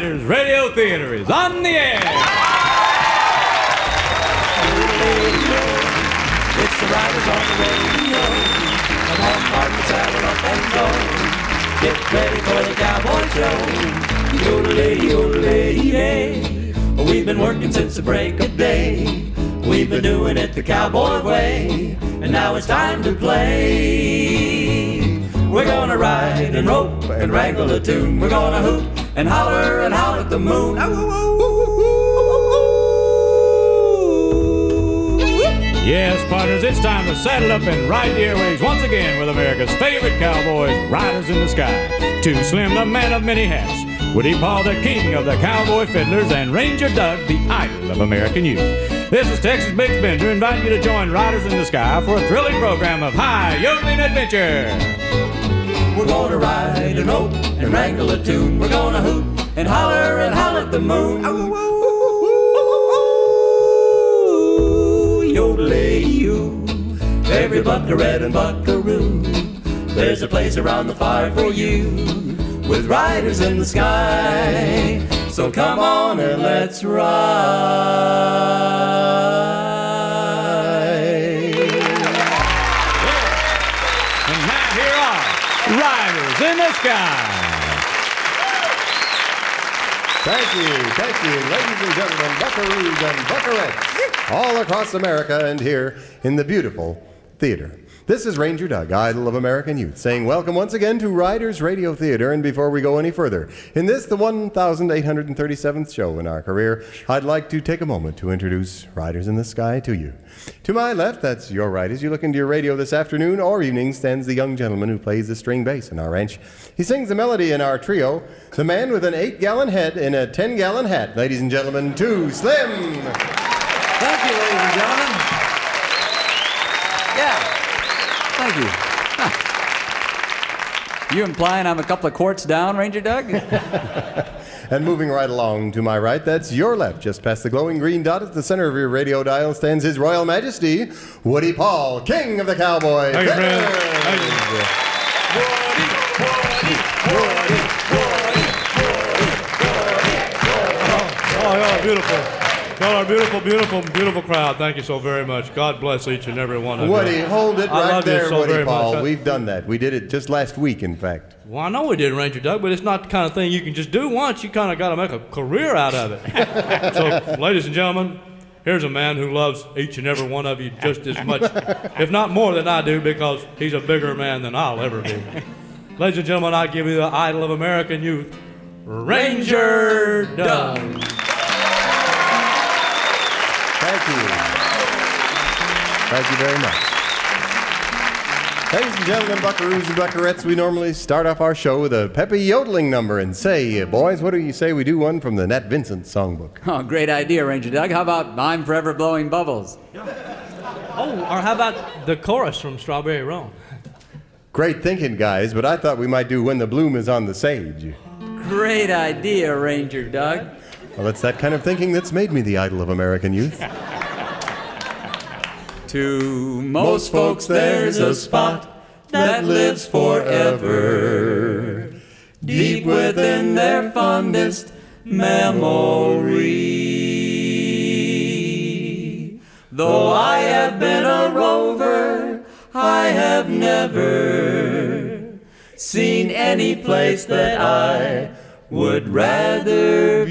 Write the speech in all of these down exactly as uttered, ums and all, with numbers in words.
Riders Radio Theater is on the air. It's the Riders on the radio. Come on, partner, saddle up and go. Get ready for the cowboy show. Yodelay, yodelay, yay. We've been working since the break of day. We've been doing it the cowboy way. And now it's time to play. We're gonna ride and rope and wrangle a tune. We're gonna hoot and holler and howl at the moon. Yes, partners, it's time to saddle up and ride the airwaves once again with America's favorite cowboys, Riders in the Sky. Too Slim, the man of many hats, Woody Paul, the king of the cowboy fiddlers, and Ranger Doug, the idol of American youth. This is Texas Big Bender inviting you to join Riders in the Sky for a thrilling program of high yodeling adventure. We're gonna ride and rope and wrangle a tune. We're gonna hoot and holler and howl at the moon. Yodelay-oo, every buckaroo and buckaroo. There's a place around the fire for you, with riders in the sky. So come on and let's ride. And now here are Riders in the Sky. Thank you, thank you, ladies and gentlemen, buckaroos and buckarettes, all across America and here in the beautiful theater. This is Ranger Doug, idol of American youth, saying welcome once again to Riders Radio Theater. And before we go any further, in this, the one thousand eight hundred thirty-seventh show in our career, I'd like to take a moment to introduce Riders in the Sky to you. To my left, that's your right. As you look into your radio this afternoon or evening, stands the young gentleman who plays the string bass in our ranch. He sings the melody in our trio, the man with an eight-gallon head and a ten-gallon hat. Ladies and gentlemen, Too Slim. Thank you, ladies and gentlemen. Yeah, thank you. Huh. You implying I'm a couple of quarts down, Ranger Doug? And moving right along to my right, that's your left. Just past the glowing green dot at the center of your radio dial stands His Royal Majesty, Woody Paul, King of the Cowboy. Thank you, friend. Thank you. Woody, Woody, Woody, Woody, Woody, Woody, Woody. Oh, y'all are beautiful. Y'all are a beautiful, beautiful, beautiful crowd. Thank you so very much. God bless each and every one of you. Woody, hold it I right love you there, so Woody very Paul. much. We've done that. We did it just last week, in fact. Well, I know we did, Ranger Doug, but it's not the kind of thing you can just do once. You kind of got to make a career out of it. So, ladies and gentlemen, here's a man who loves each and every one of you just as much, if not more than I do, because he's a bigger man than I'll ever be. Ladies and gentlemen, I give you the idol of American youth, Ranger Doug. Thank you. Thank you very much. Ladies and gentlemen, buckaroos and buckarettes, we normally start off our show with a peppy yodeling number. And say, boys, what do you say we do one from the Nat Vincent songbook? Oh, great idea, Ranger Doug. How about I'm Forever Blowing Bubbles? Oh, or how about the chorus from Strawberry Roan? Great thinking, guys, but I thought we might do When the Bloom is on the Sage. Great idea, Ranger Doug. Well, it's that kind of thinking that's made me the idol of American youth. To most folks there's a spot that lives forever, deep within their fondest memory. Though I have been a rover, I have never seen any place that I would rather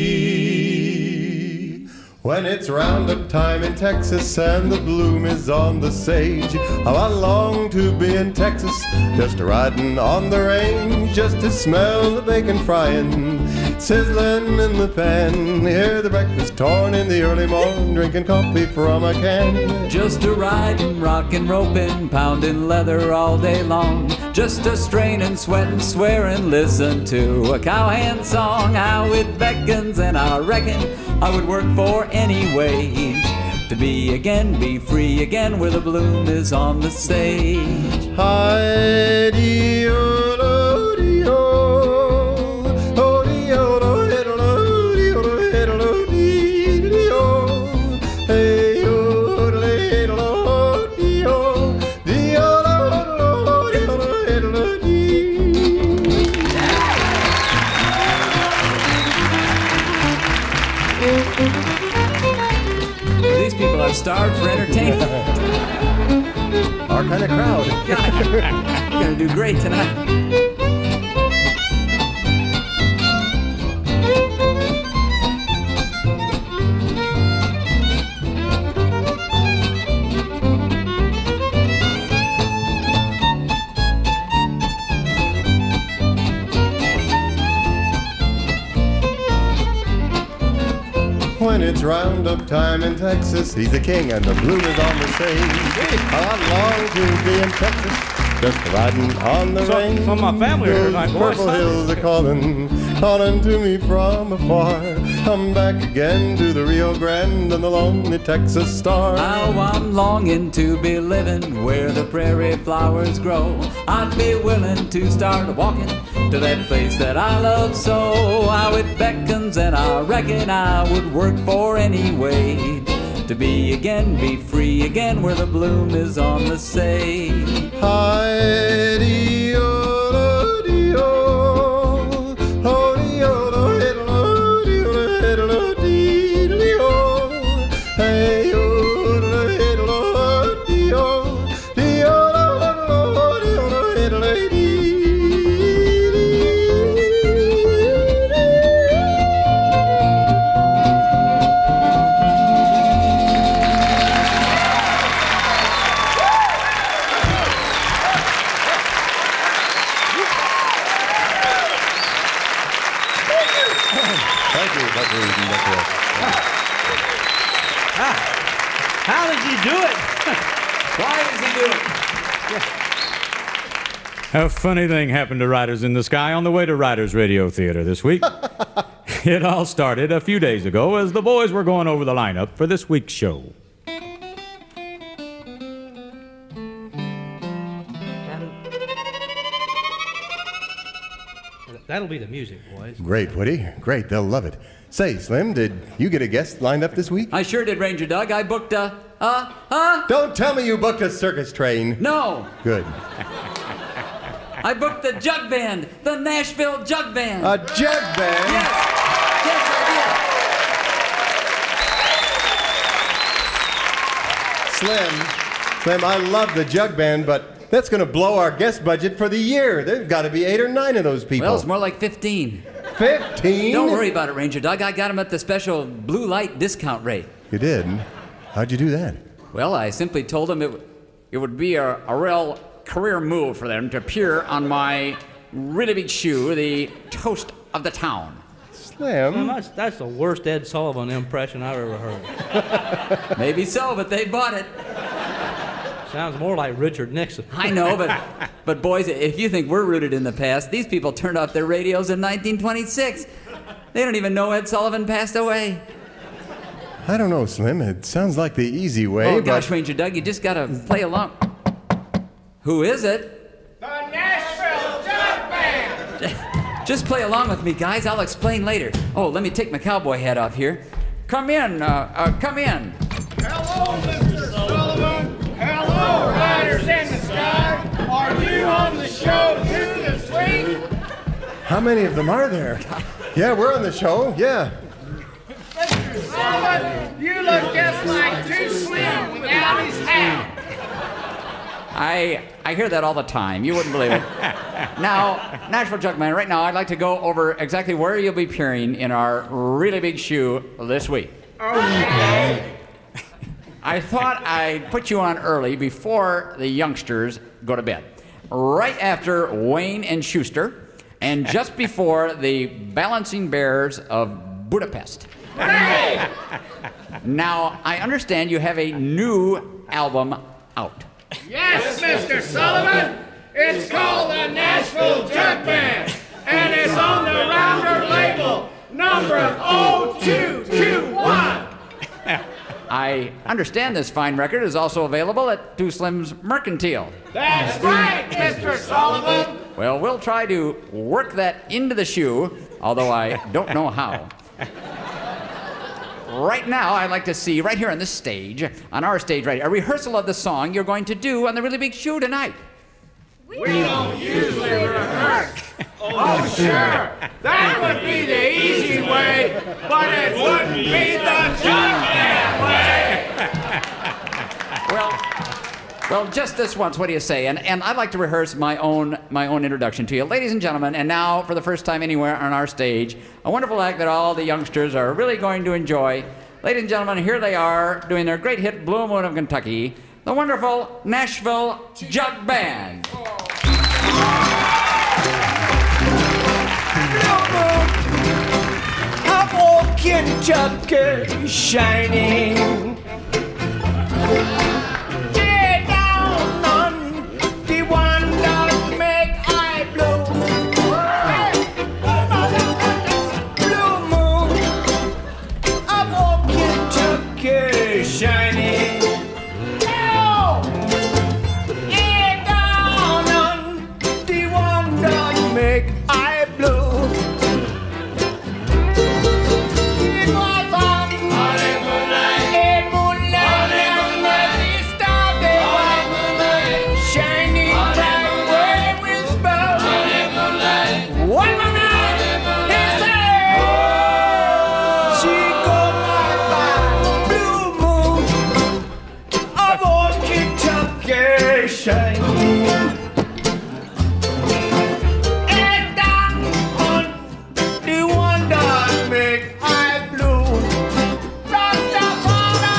be. When it's roundup time in Texas and the bloom is on the sage, how I long to be in Texas, just riding on the range, just to smell the bacon frying, sizzling in the pan, hear the breakfast torn in the early morning, drinking coffee from a can. Just to ride and rock and roping, pounding leather all day long, just to strain and sweat and swear and listen to a cowhand song, how it beckons, and I reckon I would work for any wage to be again, be free again, where the bloom is on the stage. These people have starved for entertainment. Our kind of crowd. God, you're gonna do great tonight. When it's roundup time in Texas, he's the king and the bloom is on the stage. I long to be in Texas, just riding on the So- range. some of my family are tonight, boys. Purple hills are calling, calling to me from afar. Come back again to the Rio Grande and the lonely Texas star. Oh, I'm longing to be living where the prairie flowers grow. I'd be willing to start walking to that place that I love so. How it beckons and I reckon I would work for anyway. To be again, be free again where the bloom is on the sage. Hi-dee-o-do-dee-o, ho-dee-o-do-dee-o-do-dee-o, hey-o-do-dee-o, dee-o-do-do-dee-o-do-dee-o. Thank you, Doctor Reed and Doctor West. How does he do it? Why does he do it? A funny thing happened to Riders in the Sky on the way to Riders Radio Theater this week. It all started a few days ago as the boys were going over the lineup for this week's show. That'll be the music, boys. Great, Woody. Great, they'll love it. Say, Slim, did you get a guest lined up this week? I sure did, Ranger Doug. I booked a, uh, huh? Don't tell me you booked a circus train. No, Good. I booked the Jug Band, the Nashville Jug Band. A jug band? Yes, yes, Slim, Slim, I love the jug band, but that's going to blow our guest budget for the year. There's got to be eight or nine of those I did. people. Well, it's more like fifteen. Fifteen? Don't worry about it, Ranger Doug. I got him at the special blue light discount rate. You did? How'd you do that? Well, I simply told them it, it would be a, a real career move for them to appear on my really big shoe, the Toast of the Town. Well, Slim? that's, that's the worst Ed Sullivan impression I've ever heard. Maybe so, but they bought it. Sounds more like Richard Nixon. I know, but but boys, if you think we're rooted in the past, these people turned off their radios in nineteen twenty-six. They don't even know Ed Sullivan passed away. I don't know, Slim. It sounds like the easy way, Oh, but... gosh, Ranger Doug, you just gotta play along. Who is it? The Nashville Jug Band! Just play along with me, guys. I'll explain later. Oh, let me take my cowboy hat off here. Come in, uh, uh, come in. Hello, Mister Sullivan. Hello, Riders in the Sky. Are you on the show too this week? How many of them are there? Yeah, we're on the show. Yeah. Mister Sullivan, you look just like Too Slim without his hat. I I hear that all the time. You wouldn't believe it. Now, Nashville Jugman, right now I'd like to go over exactly where you'll be appearing in our really big shoe this week. Okay. I thought I'd put you on early before the youngsters go to bed. Right after Wayne and Schuster, and just before the Balancing Bears of Budapest. Hey! Now, I understand you have a new album out. Yes, Mister Sullivan. It's called the Nashville Jug Band, and it's on the Rounder label, number oh two two one. I understand this fine record is also available at Two Slim's Mercantile. That's right, Mister Sullivan. Well, we'll try to work that into the shoe, although I don't know how. Right now, I'd like to see, right here on this stage, on our stage right here, a rehearsal of the song you're going to do on the really big shoe tonight. We don't usually rehearse. Oh, sure. That would be the easy way, but it wouldn't be the Junkman way. Well, well, just this once. What do you say? And and I'd like to rehearse my own my own introduction to you, ladies and gentlemen. And now, for the first time anywhere on our stage, a wonderful act that all the youngsters are really going to enjoy. Ladies and gentlemen, here they are doing their great hit "Blue Moon of Kentucky," the wonderful Nashville Jug Band. Of old Kentucky shining. Hey, down on the one that make I blue. Blue moon of old Kentucky shining. Oh, yeah, down on the one that make I blue. It was on Monday moonlight, in moonlight, moonlight, the star they were shining bright where it whispered. One more night, he said, she go by by blue moon of old Kentucky shining. And down on the one that make I blue. Rastafari.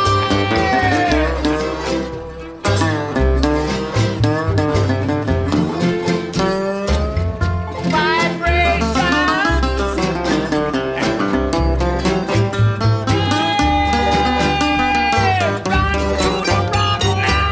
Vibrations. Hey, run to the rock now.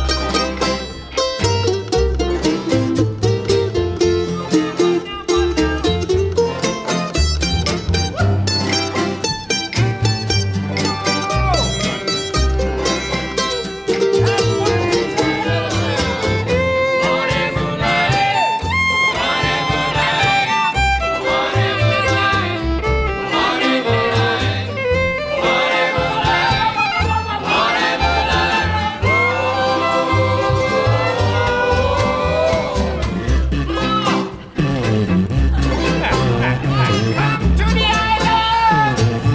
To the island.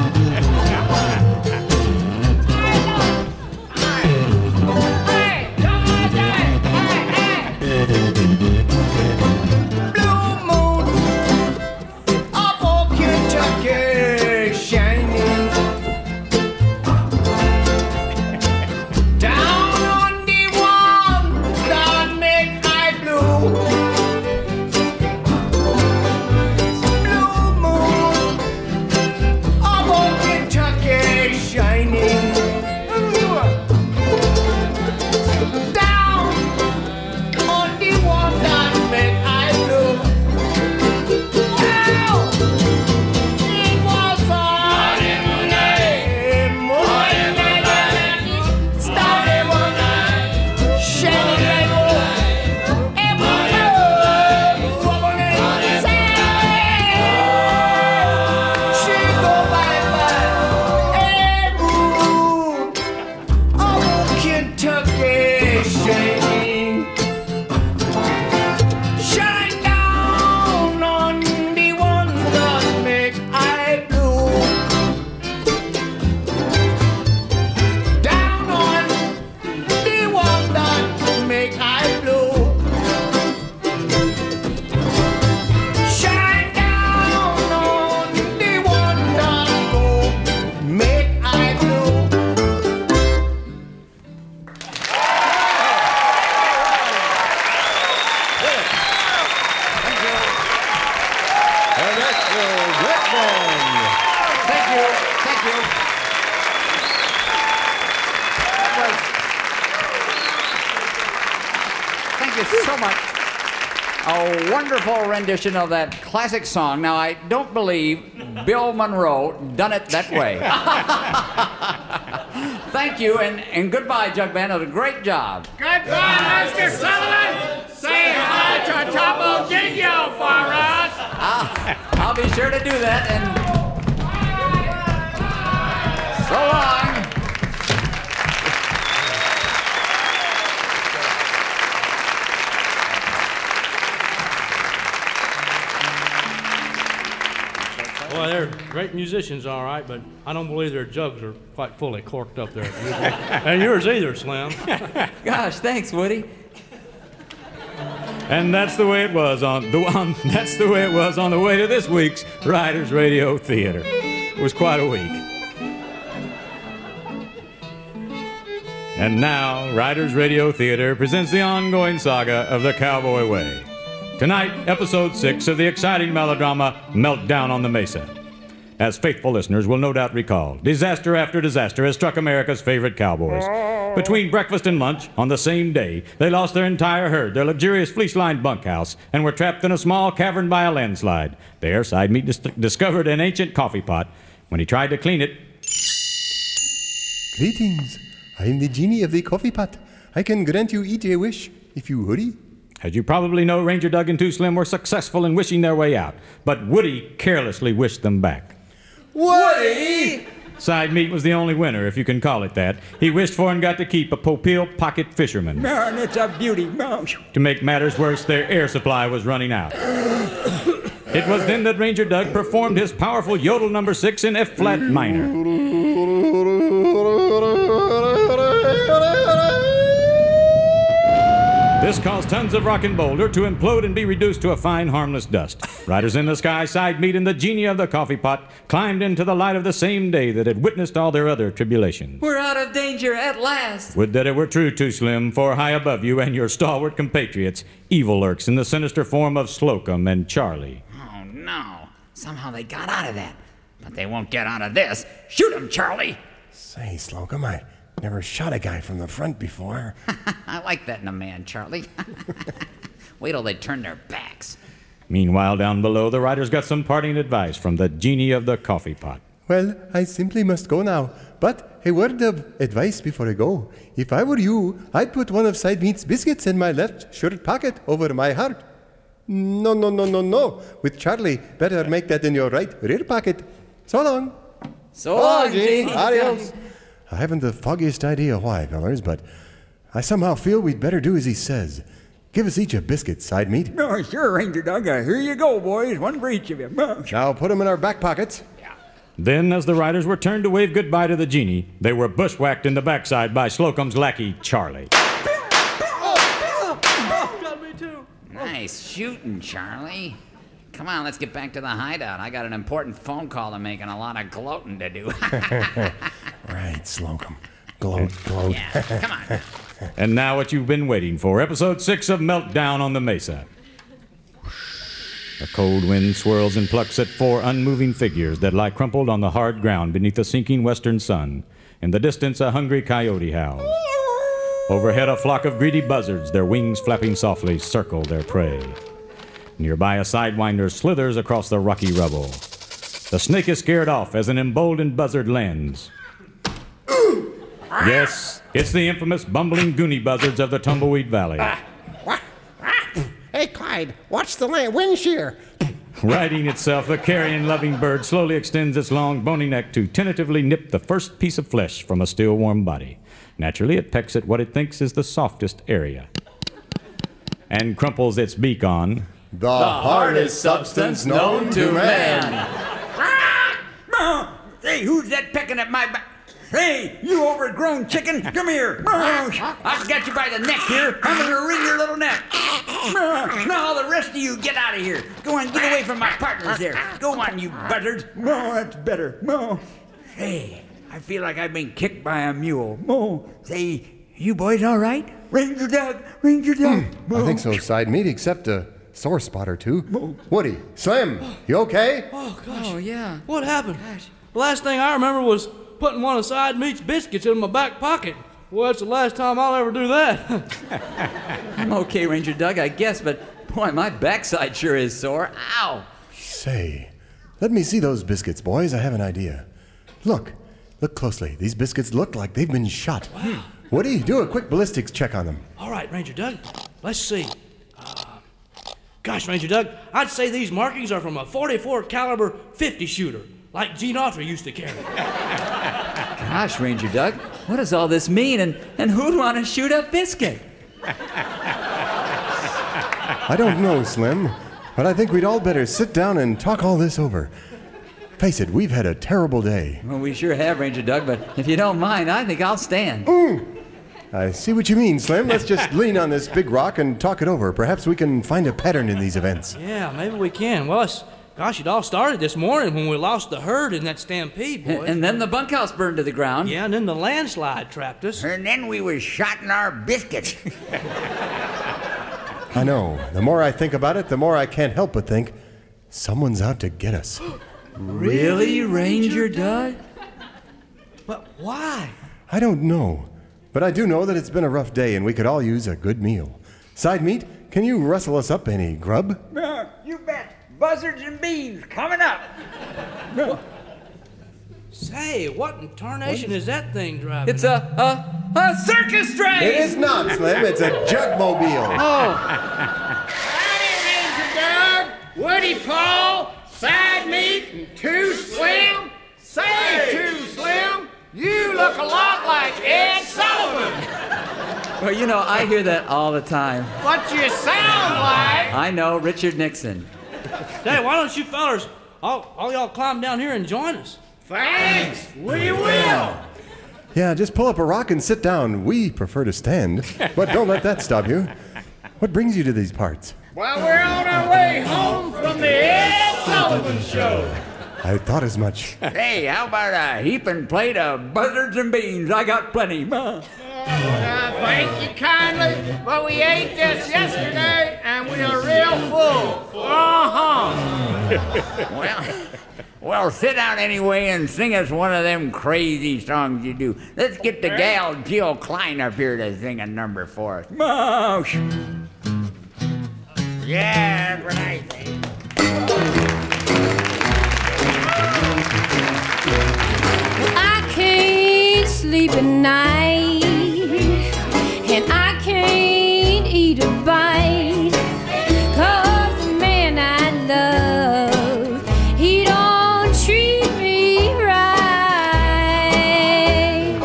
Hey, come on, hey, hey, hey. Blue moon of old Kentucky shining. Down on the one that make I blue. Blue moon of old Kentucky shining. Down on the one that make I blue. Down. It was on Monday moonlight. Started one night, shining like gold. It was blue, woman and sand. She go by by a moon of Kentucky shining. Shine down on the one that make I blue. Down on the one that make I blue. Shine down on the one that go make I blue. The Nashville Jug Band. Thank you, thank you. That was- Thank you so much. A wonderful rendition of that classic song. Now, I don't believe Bill Monroe done it that way. Thank you, and, and goodbye, Jug Band. It was a great job. Goodbye, Mister Sullivan. Say hi to Topo Gigio for us. I'll, I'll be sure to do that, and so long. great musicians, all right, but I don't believe their jugs are quite fully corked up there. And yours either, Slim. Gosh, thanks, Woody. And that's the way it was on the on, that's the way it was on the way to this week's Riders Radio Theater. It was quite a week. And now, Riders Radio Theater presents the ongoing saga of the Cowboy Way. Tonight, episode six of the exciting melodrama Meltdown on the Mesa. As faithful listeners will no doubt recall, disaster after disaster has struck America's favorite cowboys. Between breakfast and lunch, on the same day, they lost their entire herd, their luxurious fleece-lined bunkhouse, and were trapped in a small cavern by a landslide. There, Side Meat dis- discovered an ancient coffee pot. When he tried to clean it... Greetings. I am the genie of the coffee pot. I can grant you each a wish, if you hurry. As you probably know, Ranger Doug and Too Slim were successful in wishing their way out, but Woody carelessly wished them back. Woody! Side Meat was the only winner, if you can call it that. He wished for and got to keep a Popeil pocket fisherman. Man, it's a beauty. Man. To make matters worse, their air supply was running out. It was then that Ranger Doug performed his powerful yodel number six in F-flat minor. This caused tons of rock and boulder to implode and be reduced to a fine, harmless dust. Riders in the Sky, Side Meat, and the genie of the coffee pot climbed into the light of the same day that had witnessed all their other tribulations. We're out of danger at last. Would that it were true, Too Slim, for high above you and your stalwart compatriots, evil lurks in the sinister form of Slocum and Charlie. Oh, no. Somehow they got out of that. But they won't get out of this. Shoot him, Charlie. Say, Slocum, I never shot a guy from the front before. I like that in a man, Charlie. Wait till they turn their backs. Meanwhile, down below, the riders got some parting advice from the genie of the coffee pot. Well, I simply must go now. But a word of advice before I go. If I were you, I'd put one of Side Meat's biscuits in my left shirt pocket over my heart. No, no, no, no, no. With Charlie, better make that in your right rear pocket. So long. So long, Gene. Adios. I haven't the foggiest idea why, fellers, but I somehow feel we'd better do as he says. Give us each a biscuit, Side Meat. No, sure, Ranger Doug. Uh, here you go, boys. One for each of you. Uh, Now put them in our back pockets. Then, as the riders were turned to wave goodbye to the genie, they were bushwhacked in the backside by Slocum's lackey, Charlie. Got me too. Nice shooting, Charlie. Come on, let's get back to the hideout. I got an important phone call to make and a lot of gloating to do. Right, Slocum. Gloat, gloat. Yeah, come on. And now what you've been waiting for, episode six of Meltdown on the Mesa. A cold wind swirls and plucks at four unmoving figures that lie crumpled on the hard ground beneath the sinking western sun. In the distance, a hungry coyote howls. Overhead, a flock of greedy buzzards, their wings flapping softly, circle their prey. Nearby, a sidewinder slithers across the rocky rubble. The snake is scared off as an emboldened buzzard lands. Yes, it's the infamous bumbling Goonie buzzards of the Tumbleweed Valley. Hey, Clyde, watch the land wind shear. Righting itself, the carrion-loving bird slowly extends its long, bony neck to tentatively nip the first piece of flesh from a still warm body. Naturally, it pecks at what it thinks is the softest area and crumples its beak on The, hardest substance known to man. Hey, who's that pecking at my back? Hey, you overgrown chicken, come here. I've got you by the neck here. I'm going to wring your little neck. Now, the rest of you, get out of here. Go on, get away from my partners there. Go on, you buzzards. No, that's better. No. Hey, I feel like I've been kicked by a mule. Mo, say, you boys all right? Ranger Doug, Ranger Doug. I think so, Side Meat, except a sore spot or two. Woody, Slim, you okay? Oh, gosh. Oh, yeah. What happened? The last thing I remember was putting one of Side Meat's biscuits in my back pocket. Well, that's the last time I'll ever do that. I'm okay, Ranger Doug, I guess, but boy, my backside sure is sore. Ow! Say, let me see those biscuits, boys. I have an idea. Look, look closely. These biscuits look like they've been shot. Wow. Woody, do a quick ballistics check on them. All right, Ranger Doug. Let's see. Uh, gosh, Ranger Doug, I'd say these markings are from a forty-four caliber fifty shooter, like Gene Autry used to carry. Gosh, Ranger Doug, what does all this mean, and, and who'd want to shoot a biscuit? I don't know, Slim, but I think we'd all better sit down and talk all this over. Face it, we've had a terrible day. Well, we sure have, Ranger Doug, but if you don't mind, I think I'll stand. Mm. I see what you mean, Slim. Let's just lean on this big rock and talk it over. Perhaps we can find a pattern in these events. Yeah, maybe we can. Well, it's, gosh, it all started this morning when we lost the herd in that stampede, boys. And then the bunkhouse burned to the ground. Yeah, and then the landslide trapped us. And then we was shot in our biscuits. I know. The more I think about it, the more I can't help but think someone's out to get us. Really, Ranger Doug? But why? I don't know. But I do know that it's been a rough day and we could all use a good meal. Side meat, can you rustle us up any grub? Uh, you bet. Buzzards and beans coming up. Say, what in tarnation is that thing driving? It's a, a, a circus train! It is not, Slim. It's a jugmobile. Oh. Howdy, Ranger Doug, Woody Paul, Side Meat, and Too Slim. Say, Too Slim, you look a lot like Ed Sullivan. Well, you know, I hear that all the time. But you sound like... I know, Richard Nixon. Hey, why don't you fellers, all, all y'all climb down here and join us? Thanks, we will. Yeah, just pull up a rock and sit down. We prefer to stand, but don't let that stop you. What brings you to these parts? Well, we're on our way home from the Ed Sullivan Show. I thought as much. Hey, how about a heaping plate of buzzards and beans? I got plenty. Uh, Uh, thank you kindly, but we ate this yesterday and we are real full. Uh-huh. well, well, sit down anyway and sing us one of them crazy songs you do. Let's get the gal Jill Klein up here to sing a number for us. Oh, sh- yeah, that's what I think. I can't sleep at night, and I can't eat a bite, 'cause the man I love, he don't treat me right.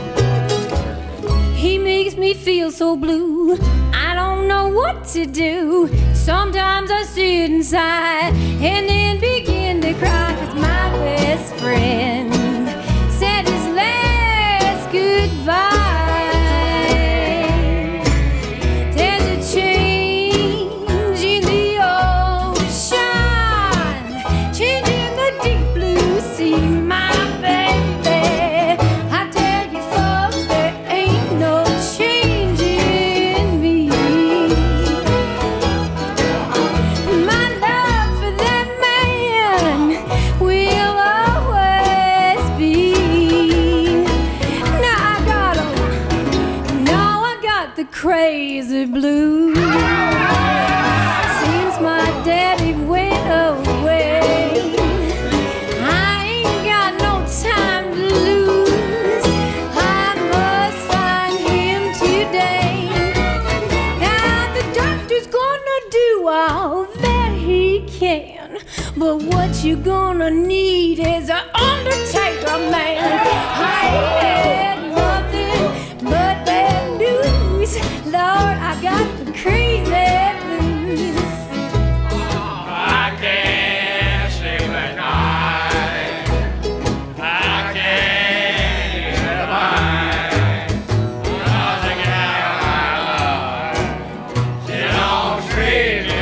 He makes me feel so blue, I don't know what to do. Sometimes I sit inside and then begin to cry, 'cause my best friend said his last goodbye. There's a change in the ocean, changing the deep blue sea, my baby. I tell you folks, there ain't no change in me. My love for that man will always be. Now I got 'em. Now I got the crazy blues. Since my daddy went away, I ain't got no time to lose. I must find him today. Now the doctor's gonna do all that he can, but what you gonna need is an undertaker, man. I ain't had nothing but bad news. Lord, I got the crazy blues. I can't sleep at night. I can't sleep at night. 'Cause the gal I love, she don't treat me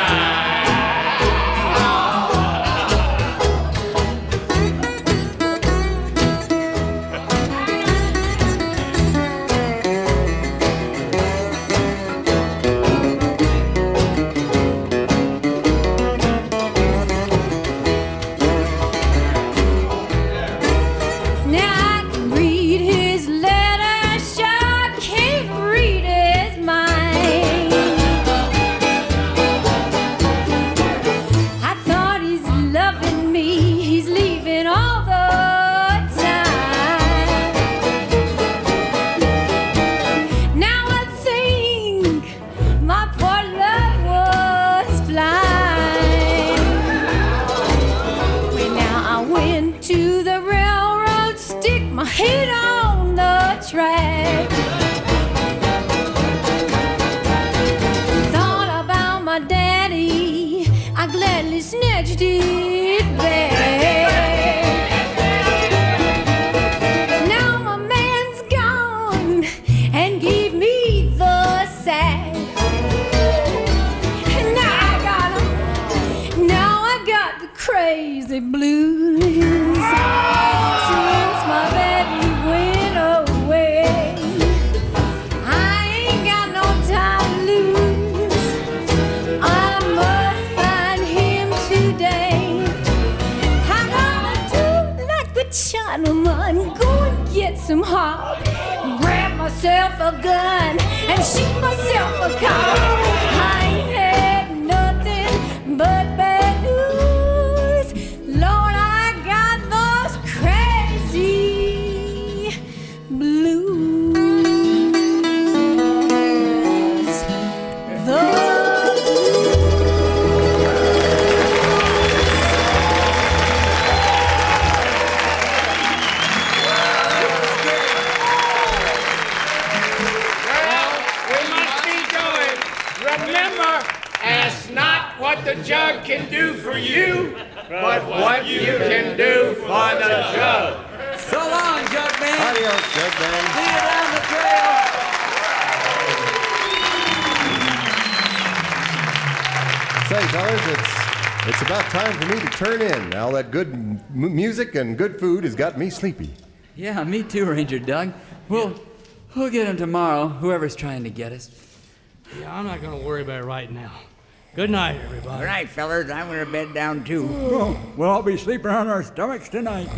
Now I can read his letter, sure can't read his mind. I thought he's loving me, he's leaving all the time. Now I think my poor love was blind. Well, now I went to the railroad, stick my head on the track. Thought about my daddy, I gladly snatched it back. woman, go and get some hog. Grab myself a gun and shoot myself a cock. I ain't had nothing but bad news. Lord, I got those crazy blues. The Ask not what the jug can do for you, but what you can do for the jug. So long, Jug Man. Adios, Jug Man. See you down the trail. Say, fellas, it's it's about time for me to turn in. All that good m- music and good food has got me sleepy. Yeah, me too, Ranger Doug. We'll, we'll get him tomorrow, whoever's trying to get us. Yeah, I'm not going to worry about it right now. Good night, everybody. All right, fellas, I'm going to bed down too. Oh, we'll all be sleeping on our stomachs tonight.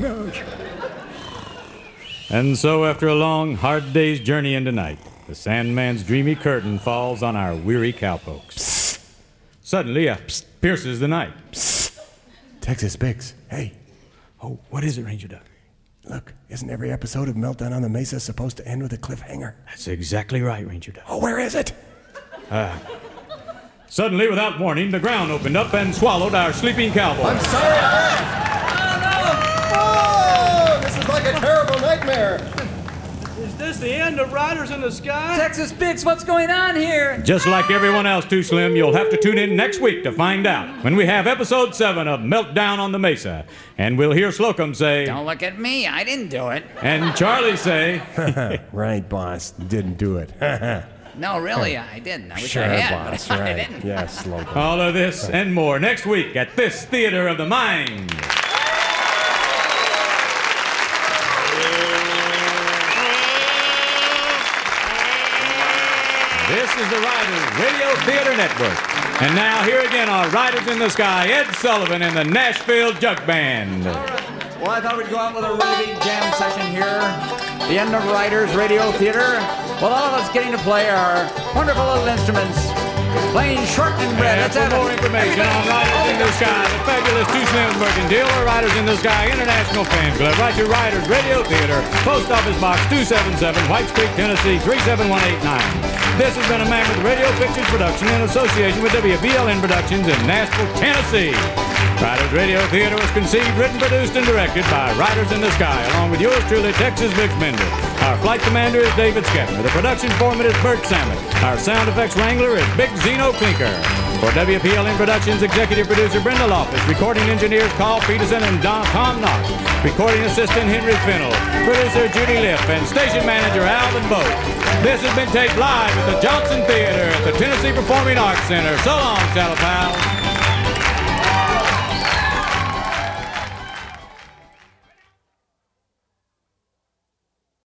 And so, after a long, hard day's journey into night, the Sandman's dreamy curtain falls on our weary cowpokes. Psst. Suddenly, a psst pierces the night. Psst. Texas Bix, hey. Oh, what is it, Ranger Doug? Look, isn't every episode of Meltdown on the Mesa supposed to end with a cliffhanger? That's exactly right, Ranger Doug. Oh, where is it? Uh, suddenly, without warning, the ground opened up and swallowed our sleeping cowboy. I'm sorry, I asked. Oh, this is like a terrible nightmare. Is this the end of Riders in the Sky? Texas Bix, what's going on here? Just like everyone else, Too Slim, you'll have to tune in next week to find out when we have episode seven of Meltdown on the Mesa. And we'll hear Slocum say... Don't look at me. I didn't do it. And Charlie say... Right, boss. Didn't do it. No, really, I didn't. I wish Sure, I had, boss, but I right. didn't. Yes, Slocum. All of this and more next week at this Theater of the Mind. This is the Riders Radio Theater Network. And now here again are Riders in the Sky, Ed Sullivan and the Nashville Jug Band. Well, I thought we'd go out with a really big jam session here. The end of Riders Radio Theater. Well, all of us getting to play our wonderful little instruments. Playing short and red. And Let's for have more it. information on Riders in the Sky, the fabulous Two Slims Mercantile, or Riders in the Sky International Fan Club, write to Riders Radio Theater, Post Office Box two seven seven, Whites Creek, Tennessee three seven one eight nine. This has been a Man with Radio Pictures production in association with W B L N Productions in Nashville, Tennessee. Riders Radio Theater was conceived, written, produced, and directed by Riders in the Sky, along with yours truly, Texas Bix Bender. Our flight commander is David Skepner. The production foreman is Bert Salmon. Our sound effects wrangler is Big Zeno Klinker. For W P L N Productions, executive producer Brenda Loftus, recording engineers Carl Peterson and Don, Tom Knox, recording assistant Henry Fennell, producer Judy Lipp, and station manager Alvin Boat. This has been taped live at the Johnson Theater at the Tennessee Performing Arts Center. So long, Saddle Pals.